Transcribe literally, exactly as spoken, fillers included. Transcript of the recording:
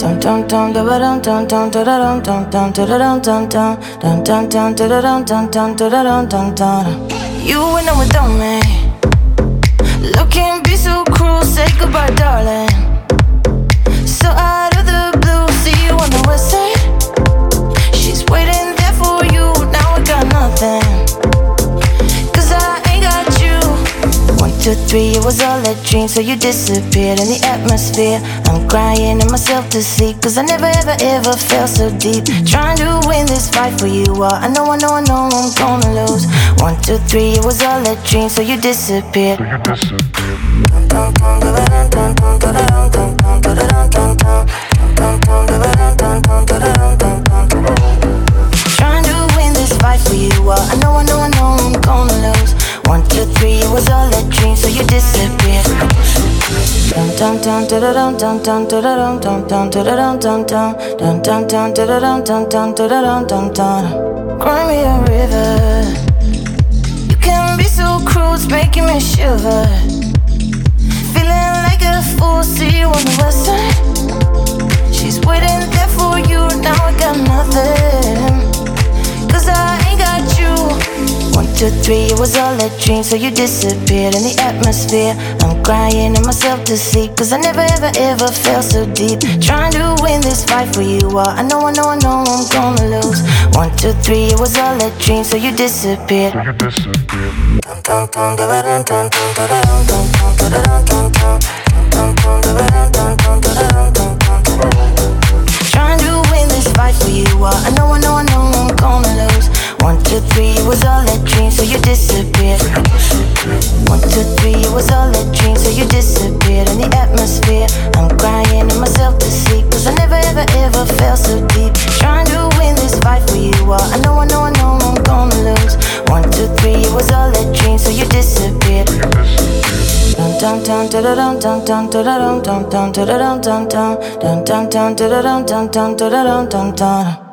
dum dum da ba dum dum dum da da dum dum dum da da dum dum dum dum dum dum da da dum dum dum da da dum dum dum. You went on without me. Love can be so cruel. Say goodbye, darling. So out of the blue, see you on the west side. She's waiting there for you. Now I got nothing, 'cause I ain't got you. One, two, three, it was all a dream, so you disappeared in the atmosphere. I'm crying in myself to sleep, 'cause I never ever ever felt so deep. Trying to win this fight for you, all I know, I know, I know I'm gonna lose. One, two, three, it was all a dream, so you disappeared. So you disappeared. Trying to win this fight for you, all I know, I know, I know I'm gonna lose. One, two, three, it was all a dream, so you disappeared. Dum dum dum da dum dum dum da dum dum dum da dum dum dum dum dum dum da dum dum dum da dum dum dum. Cry me a river. You can be so cruel, it's making me shiver. Feeling like a fool, see you on the west side. She's waiting there for you, now I got nothing, 'cause I ain't got you. One, two, three, it was all a dream, so you disappeared in the atmosphere. I'm crying in myself to sleep, 'cause I never ever ever felt so deep. Trying to win this fight for you, all I know, I know, I know I'm gonna lose. One, two, three, it was all a dream, so you disappeared. So you disappeared. Trying to win this fight for you, all I know, I know, I know I'm gonna lose. One, two, three, it was all a dream, so you disappeared. One, two, three, it was all a dream, so you disappeared in the atmosphere. I'm crying in myself to sleep, 'cause I never ever ever felt so deep. Trying to win this fight for you, all I know, I know, I know I'm gonna lose. One, two, three, it was all a dream, so you disappeared. Dum dum dum da dum dum dum da dum dum dum da dum dum dum dum dum dum da dum dum dum da dum dum dum.